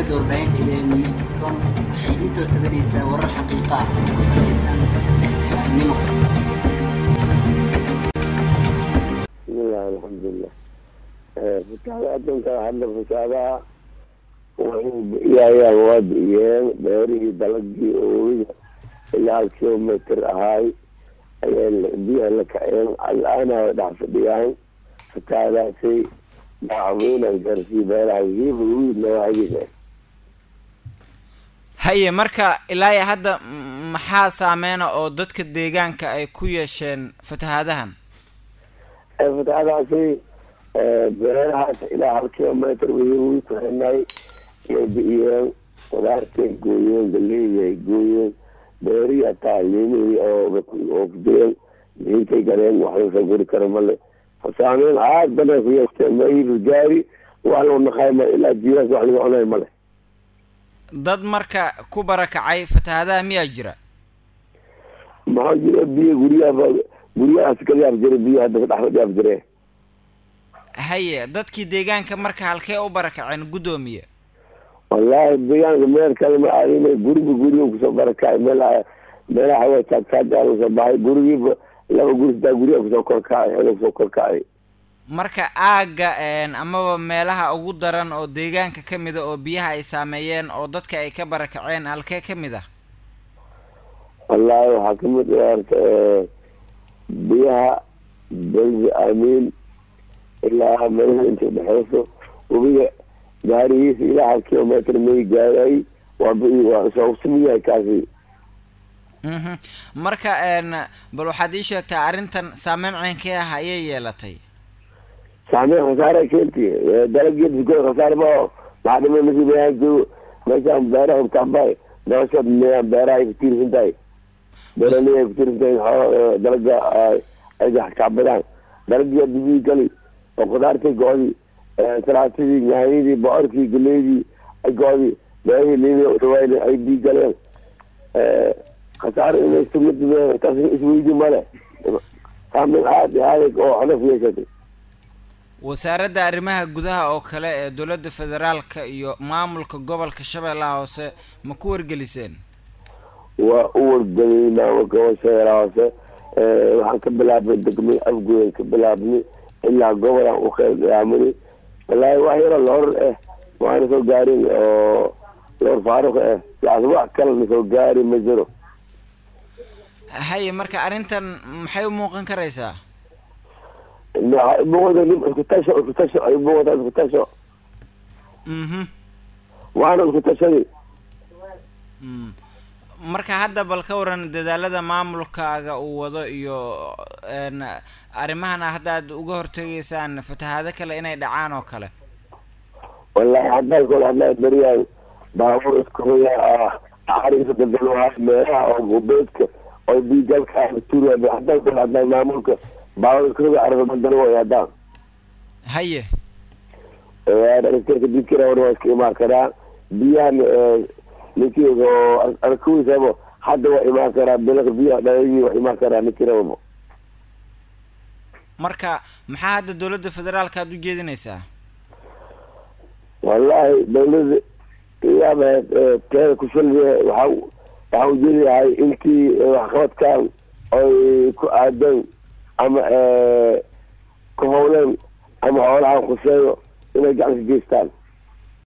شبكة وربعين إلى نيوزكم حيث تدريس ورا الحقيقة وليس النمط. بسم الله الحمد لله. فتاة أدنك حل فتاة ويا واد إياه باري بلقي أوي إلى كيلومتر هاي بيها لك الآن ضعف بيان فتاة شيء دعوين الجرسي بير عجيب ويد لو عجيب haye marka ilaa hadda maxaa saameena oo dadka deegaanka ay ku yeesheen fatahaadahan fatahaadaasi beerahaas ilaa hal kilometer wixii ku xirnay iyo qudaartay gooyeen galleyday gooyeen beeriya taalini oo kudeen intay galeen wax la guri karo male fasaamin aad badan ku yeesteen mayl gaari wax loo naqayma ilaa jiras wax lagu cunay male dad marka ku barakacay fatahaadaha miyaa jira ma jira biyo guryahaas ka yaab jiray biyo hadda dhaxda yaab jiray haye dadkii deegaanka marka halkee u barakaceen gudoomiye wallahi deegaanka meel kale ma aadinay guriga ku soo barakacay meelaha way taagtaagaal soo baxay gurigiiba laba guriga ku soo korkacay marka aaga amaba meelaha ugu daran oo deegaanka kamida oo biyaha ay saameeyeen oo dadka ay ka barakaceen halkee kamida wallahi waxa kamid biyaha baldi amiin ilaa meelaha inta dhexeyso wabiga gaarigiisa ilaa hal kilometer may gaaray waa soo sumiyahay kaasi marka bal waxaad ii sheegtaa arrintan saameyn ceenkee ah ayay yeelatay saameyn khasaare keentay dalagyada ku khasaare ma maadama masiibayaanku meeshaan beeraha utambay noloshood beeraha ay ku tiirsan tahay beeraley ay ku tiirsan tahay dalaga ay kacbadaan dalagii bibii gali oo qudaartay go-di salaatadii nyaanyadii bocorkii galeydii ay go-di beerahii liiday udhawayn ay bii galeen khasaare inay sumad taas isweydi male saameyn aad iyo adag oo xolaf yeeshatay wasaaradda arrimaha gudaha oo kale ee dowladda federaalka iyo maamulka gobolka Shabeellaha Hoose ma ku wargeliseen waa u wargeliyay maamulka Shabeellaha Hoose waxaan ka bilaabay degmada afgoyn ka bilaabnay ilaa gobolka u qeybgaamay wallahi wax yar loor waan soo gaarin oo loor faaruq wax kale soo gaari ma jiro haye marka arrintan maxay u muuqan karaysaa بوضع لم كتشو أي بوضع كتشو وأنا كتشو marka hadda bal ka waran dadaalada maamulkaaga uu wado iyo arimahana hadda aad uga hortageysaan fatahaado kale inay dhacaan oo kale wallahi hadda kula bariyay baabuur isku yaa taariikh dadweynaha meelaha oo beedka oo biigalka tuurada hadda maamulka باول كذا عرف بدلوا يا دام هيه هذا الكرك بيكره ورواس ما كذا بيان نكيو الكوي سبب حد وما كذا بلغ بيا دايي وما كذا نكيرو marka maxaa hadda dawladda federaalka aad u jeedinaysaa wallahi dawladda iyaba kee ku shilay waxa uu jeeyahay intii wax qabadkan ay ku aadan ama كهولين أما هؤلاء خسائر إلى جالس جيستان